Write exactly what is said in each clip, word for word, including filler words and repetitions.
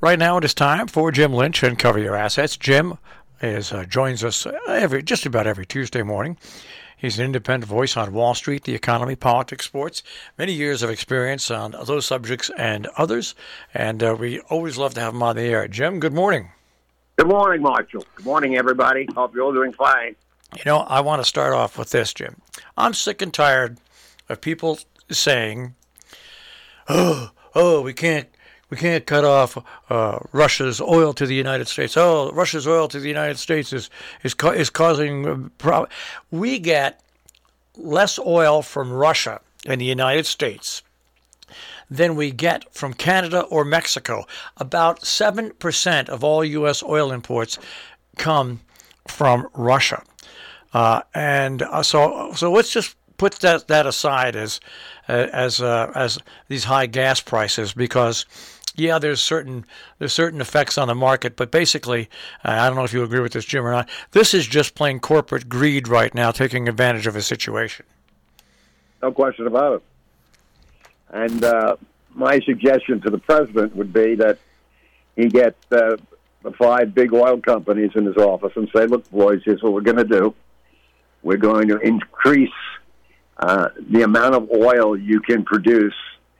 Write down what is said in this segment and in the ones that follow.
Right now it is time for Jim Lynch and Cover Your Assets. Jim is uh, joins us every just about every Tuesday morning. He's an independent voice on Wall Street, the economy, politics, sports, many years of experience on those subjects and others, and uh, we always love to have him on the air. Jim, good morning. Good morning, Marshall. Good morning, everybody. Hope you're all doing fine. You know, I want to start off with this, Jim. I'm sick and tired of people saying, oh, oh, we can't We can't cut off uh, Russia's oil to the United States. Oh, Russia's oil to the United States is is ca- is causing problems. We get less oil from Russia in the United States than we get from Canada or Mexico. About seven percent of all U S oil imports come from Russia. Uh, and uh, so so let's just put that, that aside as uh, as uh, as these high gas prices, because yeah, there's certain there's certain effects on the market, but basically, uh, I don't know if you agree with this, Jim, or not. This is just plain corporate greed right now, taking advantage of a situation. No question about it. And uh, my suggestion to the president would be that he get uh, the five big oil companies in his office and say, "Look, boys, here's what we're going to do. We're going to increase uh, the amount of oil you can produce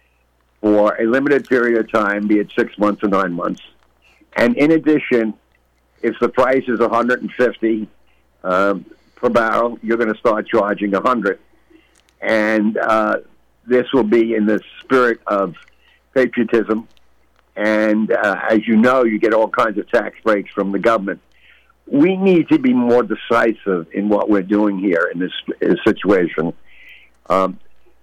for a limited period of time, be it six months or nine months. And in addition, if the price is one hundred fifty um, per barrel, you're going to start charging one hundred. And uh, this will be in the spirit of patriotism. And uh, as you know, you get all kinds of tax breaks from the government. We need to be more decisive in what we're doing here in this, in this situation. Um,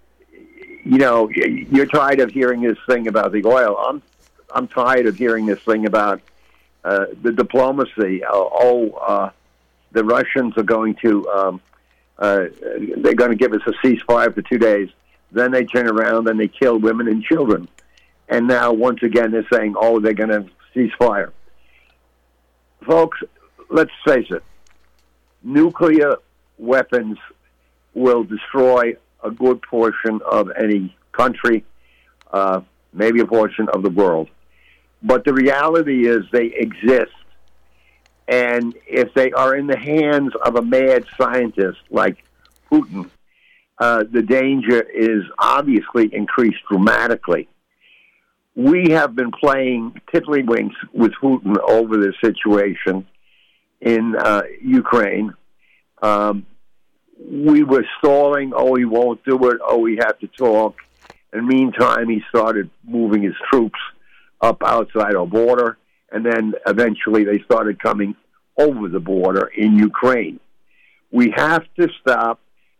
You know, you're tired of hearing this thing about the oil. I'm, I'm tired of hearing this thing about uh, the diplomacy. Uh, oh, uh, the Russians are going to, um, uh, they're going to give us a ceasefire for two days. Then they turn around and they kill women and children. And now, once again, they're saying, oh, they're going to ceasefire. Folks, let's face it. Nuclear weapons will destroy a good portion of any country, uh, maybe a portion of the world. But the reality is they exist. And if they are in the hands of a mad scientist like Putin, uh, the danger is obviously increased dramatically. We have been playing tiddlywinks with Putin over this situation in uh, Ukraine. Um, We were stalling, oh, he won't do it, oh, we have to talk. In the meantime, he started moving his troops up outside our border, and then eventually they started coming over the border in Ukraine. We have to stop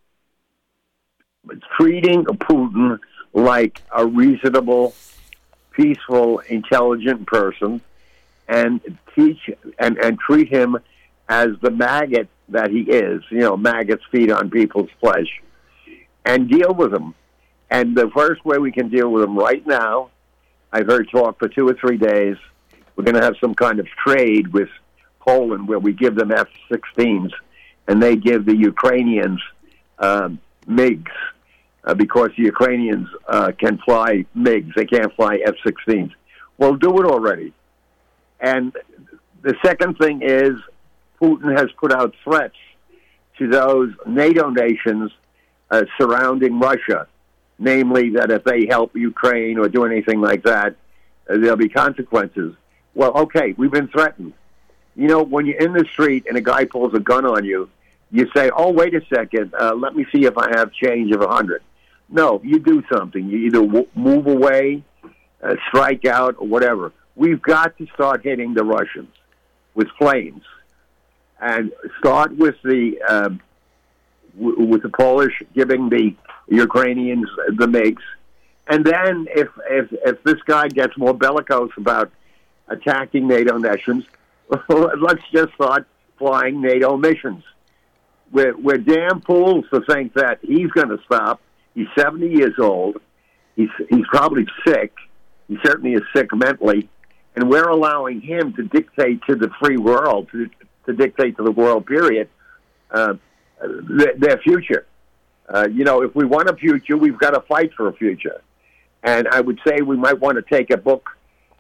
treating Putin like a reasonable, peaceful, intelligent person, and teach and, and treat him as the maggot that he is. You know, maggots feed on people's flesh, and deal with him. And the first way we can deal with him right now, I've heard talk for two or three days, we're going to have some kind of trade with Poland where we give them F sixteens and they give the Ukrainians um, MiGs uh, because the Ukrainians uh, can fly MiGs. They can't fly F sixteens. Well, do it already. And the second thing is, Putin has put out threats to those NATO nations uh, surrounding Russia, namely that if they help Ukraine or do anything like that, uh, there'll be consequences. Well, okay, we've been threatened. You know, when you're in the street and a guy pulls a gun on you, you say, oh, wait a second, uh, let me see if I have change of one hundred. No, you do something. You either w- move away, uh, strike out, or whatever. We've got to start hitting the Russians with flames. And start with the um, w- with the Polish giving the Ukrainians the MiGs, and then if if if this guy gets more bellicose about attacking NATO nations, let's just start flying NATO missions. We're we're damn fools to think that he's going to stop. He's seventy years old. He's he's probably sick. He certainly is sick mentally, and we're allowing him to dictate to the free world to. to dictate to the world, period, uh, their, their future. Uh, you know, if we want a future, we've got to fight for a future. And I would say we might want to take a book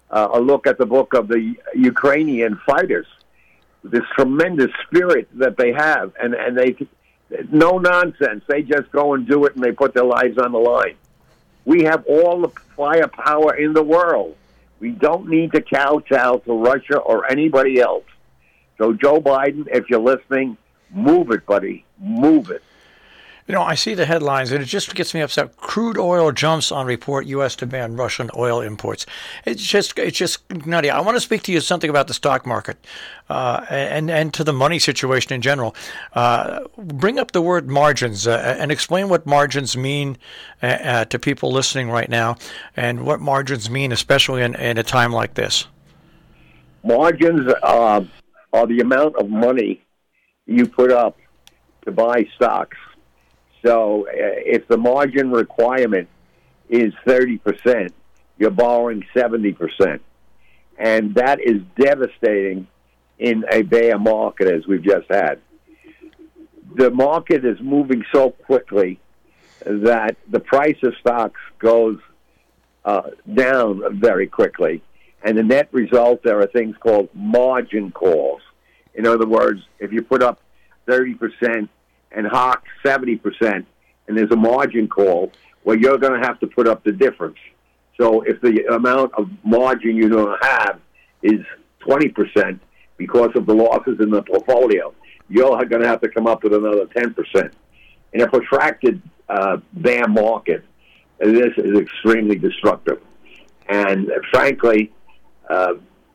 uh, a look at the book of the Ukrainian fighters, this tremendous spirit that they have, and, and they, no nonsense. They just go and do it, and they put their lives on the line. We have all the firepower in the world. We don't need to kowtow to Russia or anybody else. So, Joe Biden, if you're listening, move it, buddy. Move it. You know, I see the headlines, and it just gets me upset. Crude oil jumps on report U S to ban Russian oil imports. It's just it's just nutty. I want to speak to you something about the stock market uh, and, and to the money situation in general. Uh, bring up the word margins uh, and explain what margins mean uh, uh, to people listening right now, and what margins mean, especially in, in a time like this. Margins uh, are the amount of money you put up to buy stocks. So uh, if the margin requirement is thirty percent, you're borrowing seventy percent. And that is devastating in a bear market as we've just had. The market is moving so quickly that the price of stocks goes uh, down very quickly. And the net result, there are things called margin calls. In other words, if you put up thirty percent and hawk seventy percent, and there's a margin call, well, you're going to have to put up the difference. So if the amount of margin you don't have is twenty percent because of the losses in the portfolio, you're going to have to come up with another ten percent. In a protracted uh, bear market, this is extremely destructive. And uh, frankly, uh,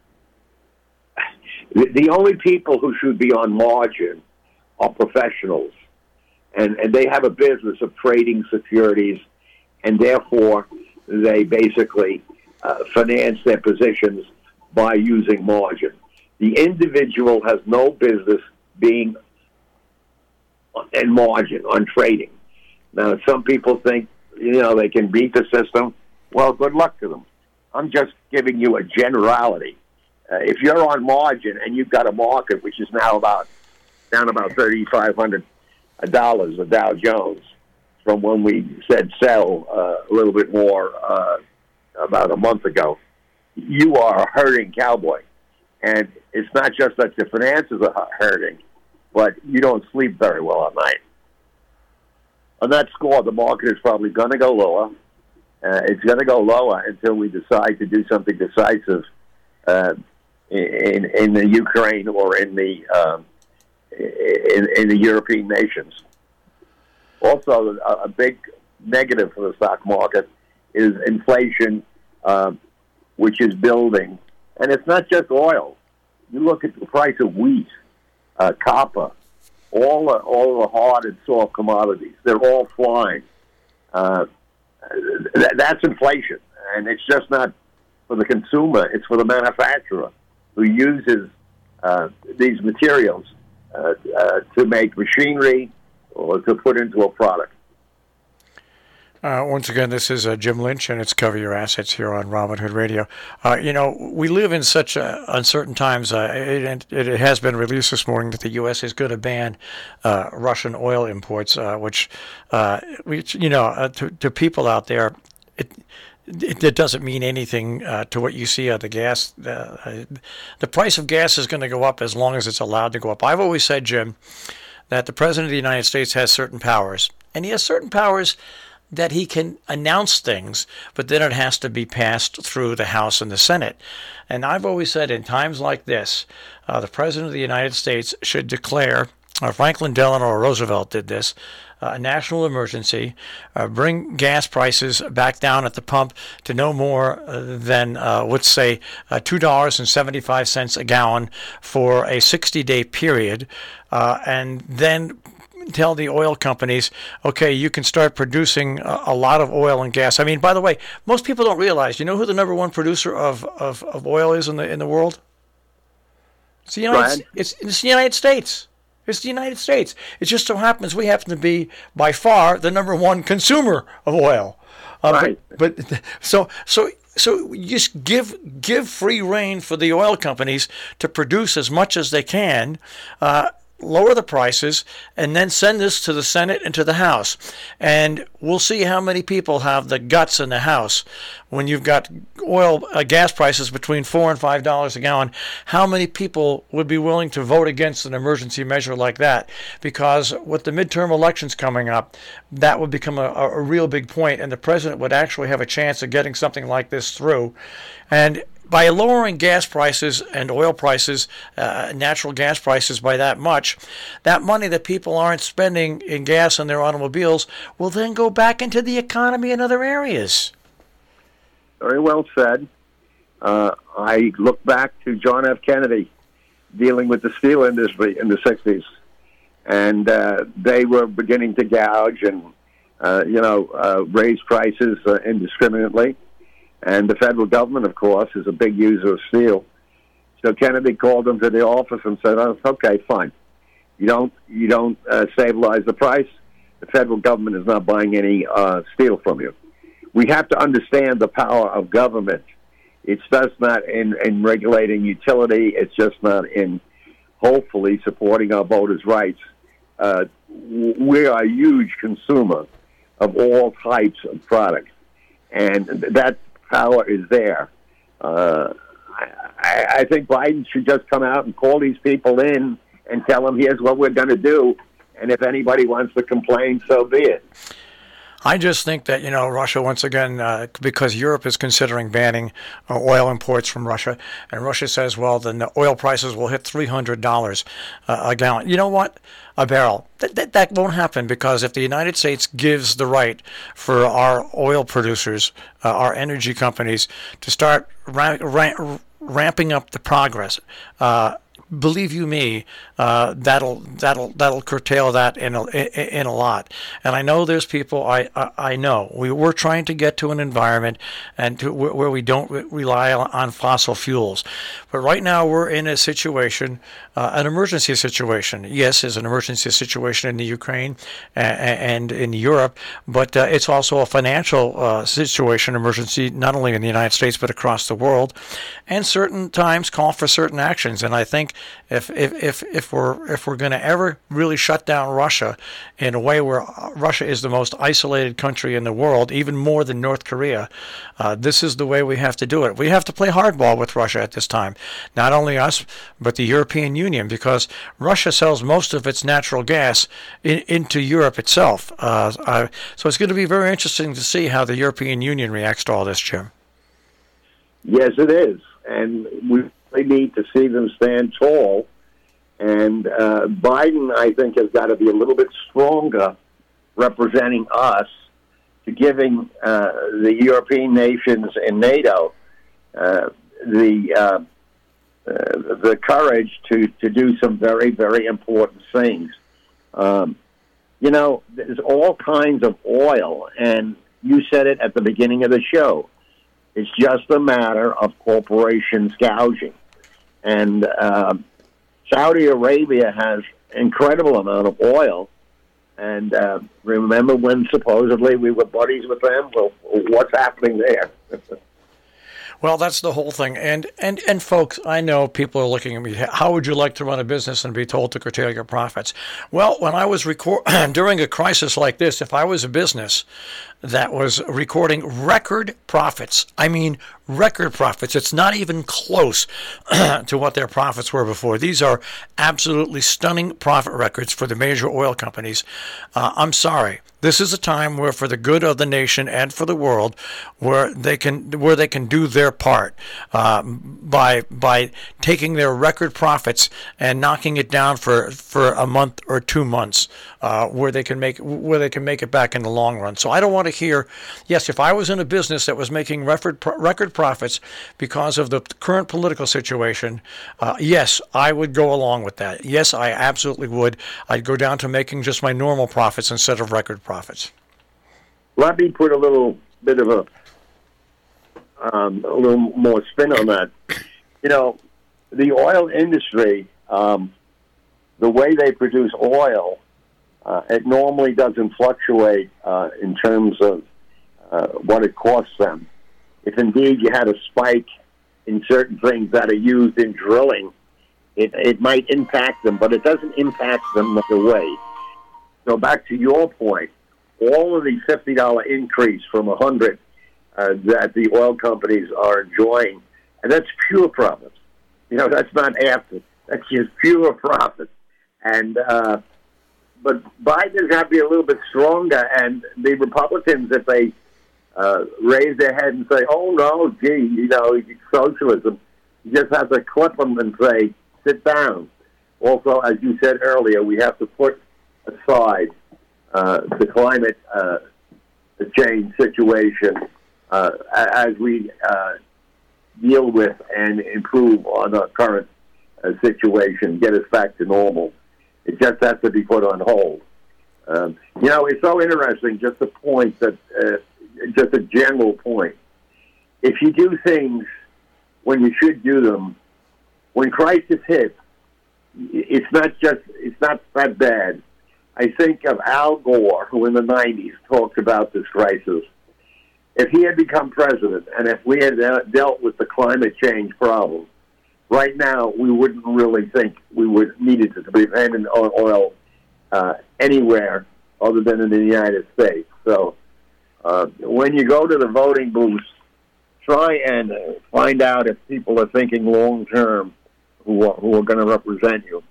the, the only people who should be on margin are professionals. And, and they have a business of trading securities, and therefore they basically uh, finance their positions by using margin. The individual has no business being in margin on trading. Now, some people think, you know, they can beat the system. Well, good luck to them. I'm just giving you a generality. Uh, if you're on margin and you've got a market which is now about down about thirty-five hundred dollars a Dow Jones from when we said sell uh, a little bit more uh, about a month ago, you are a hurting cowboy. And it's not just that your finances are hurting, but you don't sleep very well at night. On that score, the market is probably going to go lower. Uh, it's going to go lower until we decide to do something decisive uh, in, in the Ukraine or in the um, In, in the European nations. Also, a, a big negative for the stock market is inflation, um, which is building. And it's not just oil. You look at the price of wheat, uh, copper, all the, all the hard and soft commodities. They're all flying. Uh, th- that's inflation. And it's just not for the consumer. It's for the manufacturer who uses uh, these materials Uh, uh, to make machinery or to put into a product. Uh, once again, this is uh, Jim Lynch, and it's Cover Your Assets here on Robin Hood Radio. Uh, you know, we live in such uh, uncertain times. Uh, it, it has been released this morning that the U S is going to ban uh, Russian oil imports, uh, which, uh, which, you know, uh, to, to people out there, it It, it doesn't mean anything uh, to what you see of the gas. Uh, the price of gas is going to go up as long as it's allowed to go up. I've always said, Jim, that the President of the United States has certain powers, and he has certain powers that he can announce things, but then it has to be passed through the House and the Senate. And I've always said in times like this, uh, the President of the United States should declare, uh, Franklin Delano Roosevelt did this, Uh, a national emergency, uh, bring gas prices back down at the pump to no more uh, than, uh, let's say, uh, two dollars and seventy-five cents a gallon for a sixty-day period, uh, and then tell the oil companies, okay, you can start producing a, a lot of oil and gas. I mean, by the way, most people don't realize, you know who the number one producer of, of, of oil is in the in the world? It's the United, it's, it's the United States. It's the United States. It just so happens we happen to be, by far, the number one consumer of oil. Uh, right. But, but so so so just give give free rein for the oil companies to produce as much as they can. Uh, lower the prices, and then send this to the Senate and to the House. And we'll see how many people have the guts in the House when you've got oil, uh, gas prices between four and five dollars a gallon. How many people would be willing to vote against an emergency measure like that? Because with the midterm elections coming up, that would become a, a real big point, and the president would actually have a chance of getting something like this through. And by lowering gas prices and oil prices, uh, natural gas prices by that much, that money that people aren't spending in gas on their automobiles will then go back into the economy in other areas. Very well said. Uh, I look back to John F. Kennedy dealing with the steel industry in the sixties, and uh, they were beginning to gouge and, uh, you know, uh, raise prices uh, indiscriminately. And the federal government, of course, is a big user of steel. So Kennedy called them to the office and said, "Oh, okay, fine. You don't you don't uh, stabilize the price. The federal government is not buying any uh, steel from you." We have to understand the power of government. It's just not in, in regulating utility. It's just not in, hopefully, supporting our voters' rights. Uh, we are a huge consumer of all types of products. And that power is there. Uh, I, I think Biden should just come out and call these people in and tell them, here's what we're going to do. And if anybody wants to complain, so be it. I just think that, you know, Russia, once again, uh, because Europe is considering banning uh, oil imports from Russia, and Russia says, well, then the oil prices will hit three hundred dollars uh, a gallon. You know what? A barrel. That, that, that won't happen, because if the United States gives the right for our oil producers, uh, our energy companies, to start ra- ra- ramping up the progress, uh, believe you me, uh, that'll that'll that'll curtail that in a in a lot. And I know there's people. I I, I know we we're trying to get to an environment and to, where we don't re- rely on fossil fuels. But right now we're in a situation, uh, an emergency situation. Yes, it's an emergency situation in the Ukraine and, and in Europe, but uh, it's also a financial uh, situation, emergency, not only in the United States but across the world. And certain times call for certain actions. And I think If if if if we're if we're going to ever really shut down Russia in a way where Russia is the most isolated country in the world, even more than North Korea, uh, this is the way we have to do it. We have to play hardball with Russia at this time. Not only us, but the European Union, because Russia sells most of its natural gas in, into Europe itself. Uh, uh, so it's going to be very interesting to see how the European Union reacts to all this, Jim. Yes, it is, and we. They need to see them stand tall. And uh, Biden, I think, has got to be a little bit stronger representing us to giving uh, the European nations and NATO uh, the uh, uh, the courage to, to do some very, very important things. Um, you know, there's all kinds of oil, and you said it at the beginning of the show. It's just a matter of corporations gouging. And uh, Saudi Arabia has incredible amount of oil. And uh, remember when supposedly we were buddies with them? Well, what's happening there? Well, that's the whole thing. And, and and folks, I know people are looking at me, how would you like to run a business and be told to curtail your profits? Well, when I was record during a crisis like this, if I was a business that was recording record profits, I mean record profits, it's not even close to what their profits were before. These are absolutely stunning profit records for the major oil companies. Uh, I'm sorry. This is a time where, for the good of the nation and for the world, where they can where they can do their part uh, by by taking their record profits and knocking it down for, for a month or two months, uh, where they can make where they can make it back in the long run. So I don't want to hear, yes, if I was in a business that was making record record profits because of the current political situation, uh, yes, I would go along with that. Yes, I absolutely would. I'd go down to making just my normal profits instead of record profits. Profits. Let me put a little bit of a um, a little more spin on that. You know, the oil industry, um, the way they produce oil, uh, it normally doesn't fluctuate uh, in terms of uh, what it costs them. If indeed you had a spike in certain things that are used in drilling, It, it might impact them, but it doesn't impact them the way. So back to your point, all of the fifty dollars increase from one hundred dollars uh, that the oil companies are enjoying, and that's pure profit. You know, that's not after. That's just pure profit. And uh, but Biden has to be a little bit stronger, and the Republicans, if they uh, raise their head and say, "Oh no, gee, you know, socialism," you just have to clip them and say, "Sit down." Also, as you said earlier, we have to put aside uh, the climate uh, change situation uh, as we uh, deal with and improve on our current uh, situation, get us back to normal. It just has to be put on hold. Um, you know, it's so interesting, just a point that, uh, just a general point. If you do things when you should do them, when crisis hits, it's not just, it's not that bad. I think of Al Gore, who in the nineties talked about this crisis. If he had become president and if we had uh, dealt with the climate change problem, right now we wouldn't really think we would needed to be dependent on oil uh, anywhere other than in the United States. So uh, when you go to the voting booths, try and find out if people are thinking long term who are, who are going to represent you.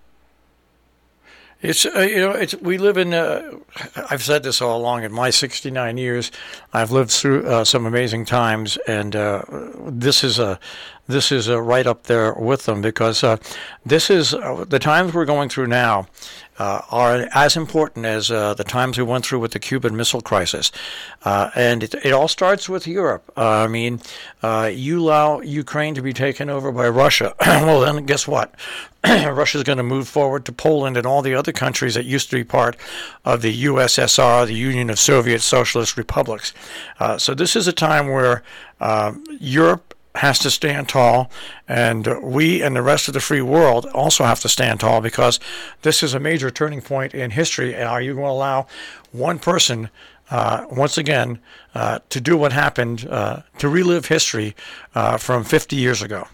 It's uh, you know it's we live in. Uh, I've said this all along. In my sixty-nine years, I've lived through uh, some amazing times, and uh, this is a this is a right up there with them because uh, this is uh, the times we're going through now. Uh, are as important as uh, the times we went through with the Cuban Missile Crisis. Uh, and it, it all starts with Europe. Uh, I mean, uh, you allow Ukraine to be taken over by Russia. Well, then guess what? Russia's going to move forward to Poland and all the other countries that used to be part of the U S S R, the Union of Soviet Socialist Republics. Uh, so this is a time where uh, Europe has to stand tall, and we and the rest of the free world also have to stand tall because this is a major turning point in history. And are you going to allow one person, uh, once again, uh, to do what happened, uh, to relive history uh, from fifty years ago?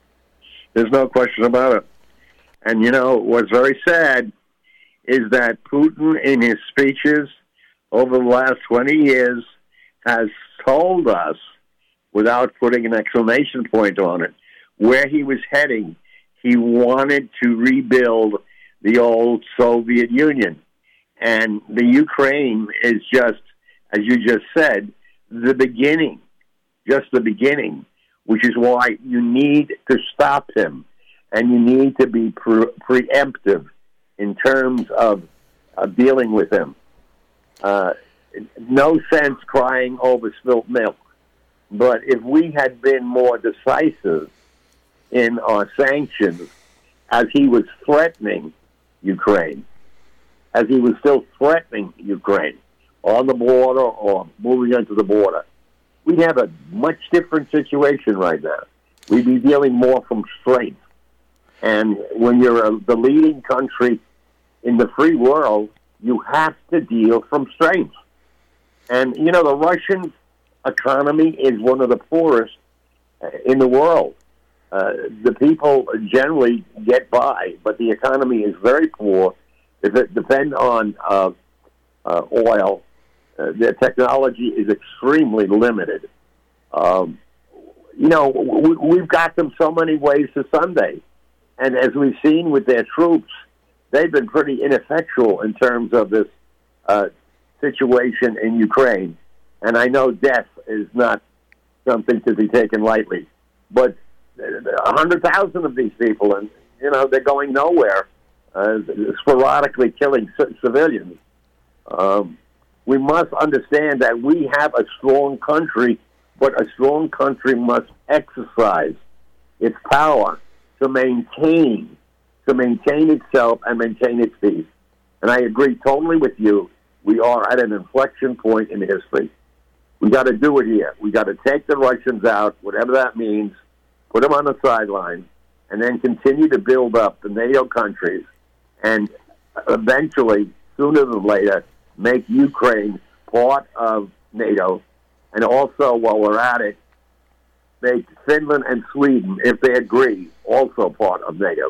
There's no question about it. And, you know, what's very sad is that Putin, in his speeches over the last twenty years, has told us, without putting an exclamation point on it, where he was heading. He wanted to rebuild the old Soviet Union. And the Ukraine is just, as you just said, the beginning, just the beginning, which is why you need to stop him, and you need to be pre- preemptive in terms of uh, dealing with him. Uh, no sense crying over spilt milk. But if we had been more decisive in our sanctions, as he was threatening Ukraine, as he was still threatening Ukraine on the border or moving into the border, we'd have a much different situation right now. We'd be dealing more from strength. And when you're a, the leading country in the free world, you have to deal from strength. And, you know, the Russians economy is one of the poorest in the world. Uh, the people generally get by, but the economy is very poor. If it depends on uh, uh, oil, uh, their technology is extremely limited. Um, you know, we, we've got them so many ways to Sunday. And as we've seen with their troops, they've been pretty ineffectual in terms of this uh, situation in Ukraine. And I know death is not something to be taken lightly. But one hundred thousand of these people, and, you know, they're going nowhere, uh, sporadically killing c- civilians. Um, we must understand that we have a strong country, but a strong country must exercise its power to maintain, to maintain itself and maintain its peace. And I agree totally with you. We are at an inflection point in history. We got to do it here. We got to take the Russians out, whatever that means, put them on the sideline, and then continue to build up the NATO countries, and eventually, sooner than later, make Ukraine part of NATO, and also, while we're at it, make Finland and Sweden, if they agree, also part of NATO.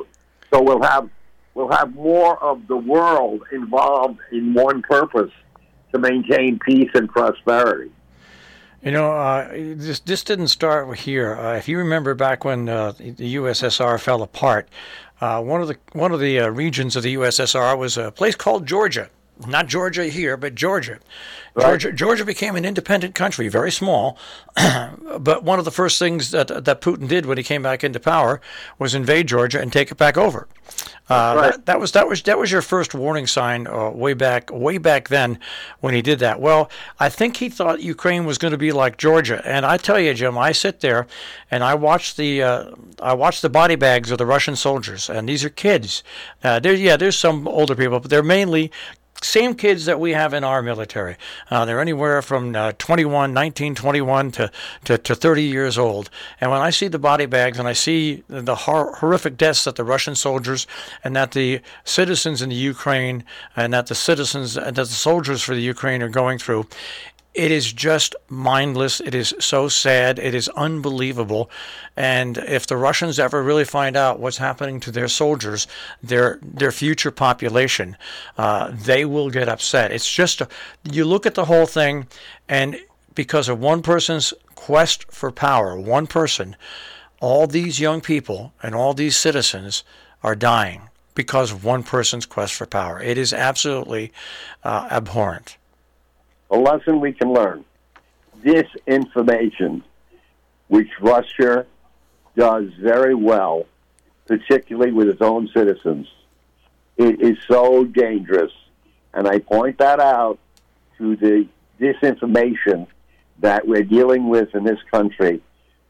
So we'll have we'll have more of the world involved in one purpose to maintain peace and prosperity. You know, uh, this this didn't start here. Uh, if you remember back when uh, the U S S R fell apart, uh, one of the one of the uh, regions of the U S S R was a place called Georgia. Not Georgia here, but Georgia. Right. Georgia Georgia became an independent country, very small. But one of the first things that that Putin did when he came back into power was invade Georgia and take it back over. Uh, right. that, that was that was that was your first warning sign uh, way back way back then when he did that. Well, I think he thought Ukraine was going to be like Georgia, and I tell you, Jim, I sit there and I watch the uh, I watch the body bags of the Russian soldiers, and these are kids. Uh, there, yeah, there's some older people, but they're mainly same kids that we have in our military. Uh, they're anywhere from uh, twenty-one, nineteen, twenty-one to, to, to thirty years old. And when I see the body bags and I see the hor- horrific deaths that the Russian soldiers and that the citizens in the Ukraine and that the citizens and that the soldiers for the Ukraine are going through, it is just mindless. It is so sad. It is unbelievable. And if the Russians ever really find out what's happening to their soldiers, their their future population, uh, they will get upset. It's just, a, you look at the whole thing, and because of one person's quest for power, one person, all these young people and all these citizens are dying because of one person's quest for power. It is absolutely uh, abhorrent. A lesson we can learn. Disinformation, which Russia does very well, particularly with its own citizens, it is so dangerous. And I point that out to the disinformation that we're dealing with in this country,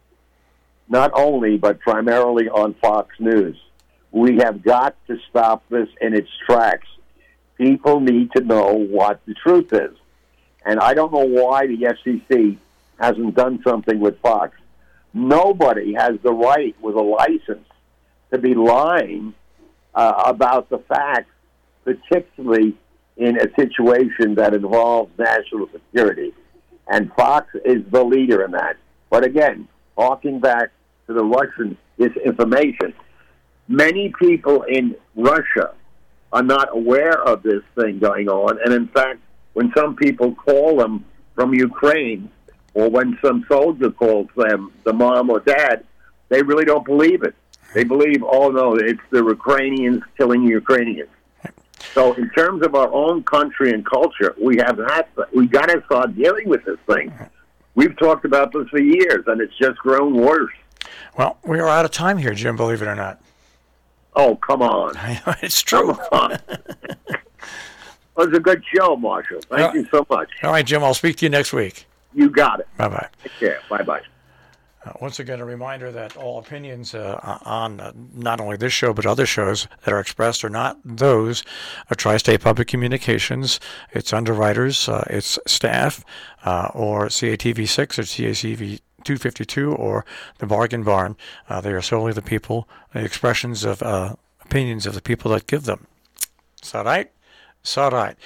not only, but primarily on Fox News. We have got to stop this in its tracks. People need to know what the truth is. And I don't know why the F C C hasn't done something with Fox. Nobody has the right with a license to be lying uh, about the facts, particularly in a situation that involves national security. And Fox is the leader in that. But again, talking back to the Russian disinformation, many people in Russia are not aware of this thing going on. And in fact, when some people call them from Ukraine, or when some soldier calls them, the mom or dad, they really don't believe it. They believe, oh no, it's the Ukrainians killing Ukrainians. So in terms of our own country and culture, we have that. We got to start dealing with this thing. We've talked about this for years, and it's just grown worse. Well, we are out of time here, Jim, believe it or not. Oh, come on. It's true. Come on. It was a good show, Marshall. Thank All you so much. All right, Jim, I'll speak to you next week. You got it. Bye-bye. Take care. Bye-bye. Uh, once again, a reminder that all opinions uh, on uh, not only this show but other shows that are expressed are not those of Tri-State Public Communications, its underwriters, uh, its staff, uh, or C A T V six or C A C V two fifty-two or the Bargain Barn. Uh, they are solely the people, the expressions of uh, opinions of the people that give them. Is that right? It's all right.